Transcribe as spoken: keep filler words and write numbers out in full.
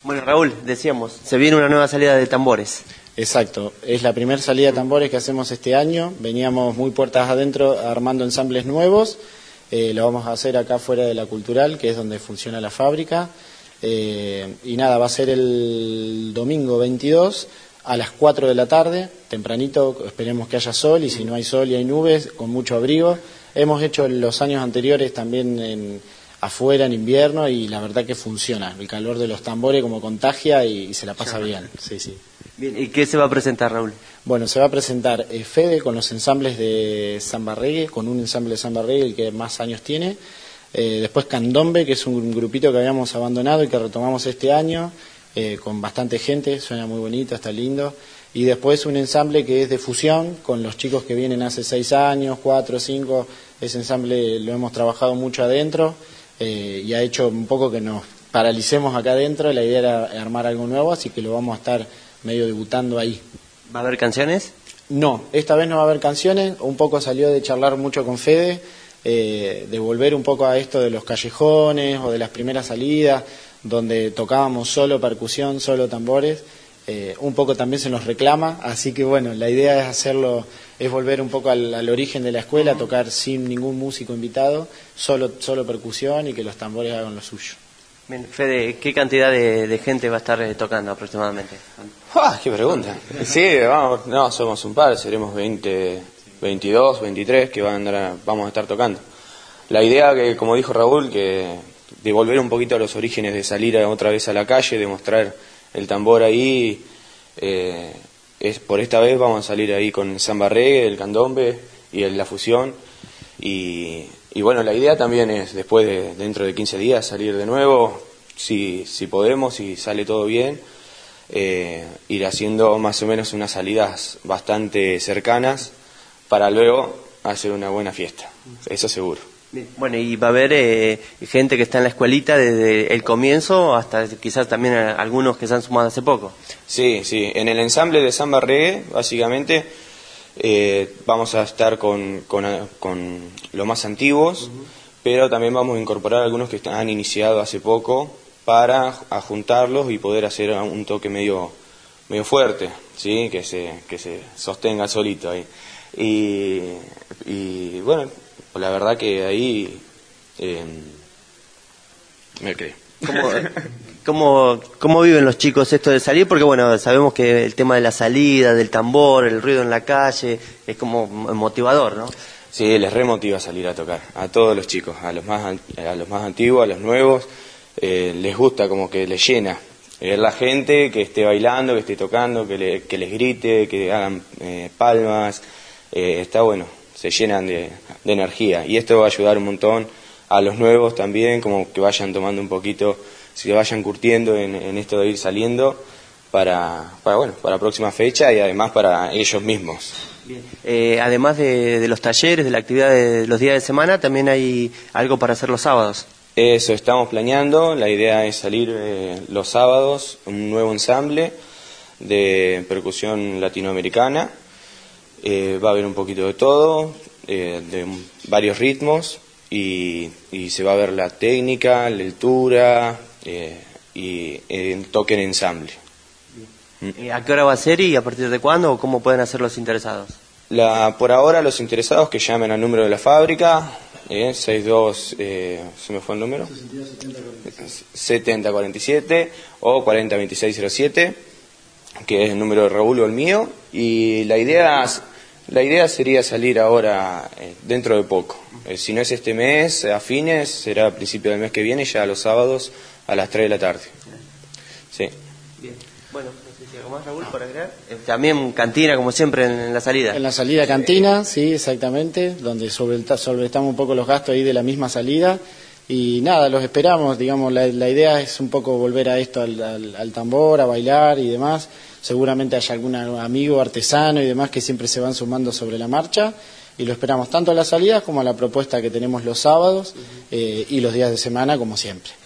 Bueno, Raúl, decíamos, se viene una nueva salida de tambores. Exacto, es la primera salida de tambores que hacemos este año. Veníamos muy puertas adentro armando ensambles nuevos. Eh, lo vamos a hacer acá fuera de la Cultural, que es donde funciona la fábrica. Eh, y nada, va a ser el domingo veintidós a las cuatro de la tarde, tempranito, esperemos que haya sol, y si no hay sol y hay nubes, con mucho abrigo. Hemos hecho los años anteriores también en, afuera en invierno y la verdad que funciona. El calor de los tambores como contagia y, y se la pasa bien. Sí, sí. Bien, ¿y qué se va a presentar, Raúl? Bueno, se va a presentar eh, Fede con los ensambles de samba reggae, con un ensamble de samba reggae, el que más años tiene. Eh, después Candombe, que es un grupito que habíamos abandonado y que retomamos este año, eh, con bastante gente, suena muy bonito, está lindo. Y después un ensamble que es de fusión, con los chicos que vienen hace seis años, cuatro, cinco. Ese ensamble lo hemos trabajado mucho adentro eh, y ha hecho un poco que nos paralicemos acá adentro. La idea era armar algo nuevo, así que lo vamos a estar medio debutando ahí. ¿Va a haber canciones? No, esta vez no va a haber canciones. Un poco salió de charlar mucho con Fede, eh, de volver un poco a esto de los callejones o de las primeras salidas, donde tocábamos solo percusión, solo tambores. Eh, un poco también se nos reclama, así que bueno, la idea es hacerlo, es volver un poco al, al origen de la escuela, tocar sin ningún músico invitado, solo, solo percusión y que los tambores hagan lo suyo. Bien, Fede, ¿qué cantidad de, de gente va a estar eh, tocando aproximadamente? ¡Ah, qué pregunta! Sí, vamos, no, somos un par, seremos veinte, veintidós, veintitrés que van a andar, vamos a estar tocando. La idea que, como dijo Raúl, que de volver un poquito a los orígenes, de salir otra vez a la calle, de mostrar el tambor ahí, eh, es por esta vez vamos a salir ahí con el samba reggae, el candombe y el, la fusión. Y, y bueno, la idea también es después de dentro de quince días salir de nuevo, si, si podemos, si sale todo bien, eh, ir haciendo más o menos unas salidas bastante cercanas para luego hacer una buena fiesta, eso seguro. Bien. Bueno, y va a haber eh, gente que está en la escuelita desde el comienzo hasta quizás también algunos que se han sumado hace poco. Sí, sí, en el ensamble de samba reggae, básicamente, eh, vamos a estar con, con, con los más antiguos, uh-huh. Pero también vamos a incorporar algunos que han iniciado hace poco para juntarlos y poder hacer un toque medio, medio fuerte, ¿sí? que, se, que se sostenga solito ahí. Y, y bueno, la verdad que ahí eh, me creo. ¿Cómo, cómo, ¿Cómo viven los chicos esto de salir? Porque bueno, sabemos que el tema de la salida, del tambor, el ruido en la calle, es como motivador, ¿no? Sí, les remotiva salir a tocar, a todos los chicos, a los más, a los más antiguos, a los nuevos, eh, les gusta, como que les llena. Ver la gente que esté bailando, que esté tocando, que, le, que les grite, que hagan eh, palmas, eh, está bueno, se llenan de, de energía. Y esto va a ayudar un montón a los nuevos también, como que vayan tomando un poquito, se vayan curtiendo en, en esto de ir saliendo para, para, bueno, para la próxima fecha y además para ellos mismos. Bien. Eh, además de, de los talleres, de la actividad de los días de semana, también hay algo para hacer los sábados. Eso estamos planeando, la idea es salir eh, los sábados, un nuevo ensamble de percusión latinoamericana, eh, va a haber un poquito de todo, eh, de varios ritmos y, y se va a ver la técnica, la altura eh, y el toque en ensamble. ¿Y a qué hora va a ser y a partir de cuándo o cómo pueden hacer los interesados? La, por ahora los interesados que llamen al número de la fábrica, eh, sesenta y dos, eh, ¿se me fue el número? setenta cuarenta y siete o cuarenta veintiséis cero siete, que es el número de Raúl o el mío, y la idea, la idea sería salir ahora eh, dentro de poco. Eh, si no es este mes, a fines, será a principio del mes que viene, ya los sábados a las tres de la tarde. Sí. Bien. Bueno, no sé si algo más, Raúl, por agregar. Eh, también cantina, como siempre, en, en la salida. En la salida cantina, sí, exactamente, donde solventamos un poco los gastos ahí de la misma salida. Y nada, los esperamos, digamos, la, la idea es un poco volver a esto, al, al, al tambor, a bailar y demás. Seguramente haya algún amigo artesano y demás que siempre se van sumando sobre la marcha. Y lo esperamos tanto a las salidas como a la propuesta que tenemos los sábados eh, y los días de semana, como siempre.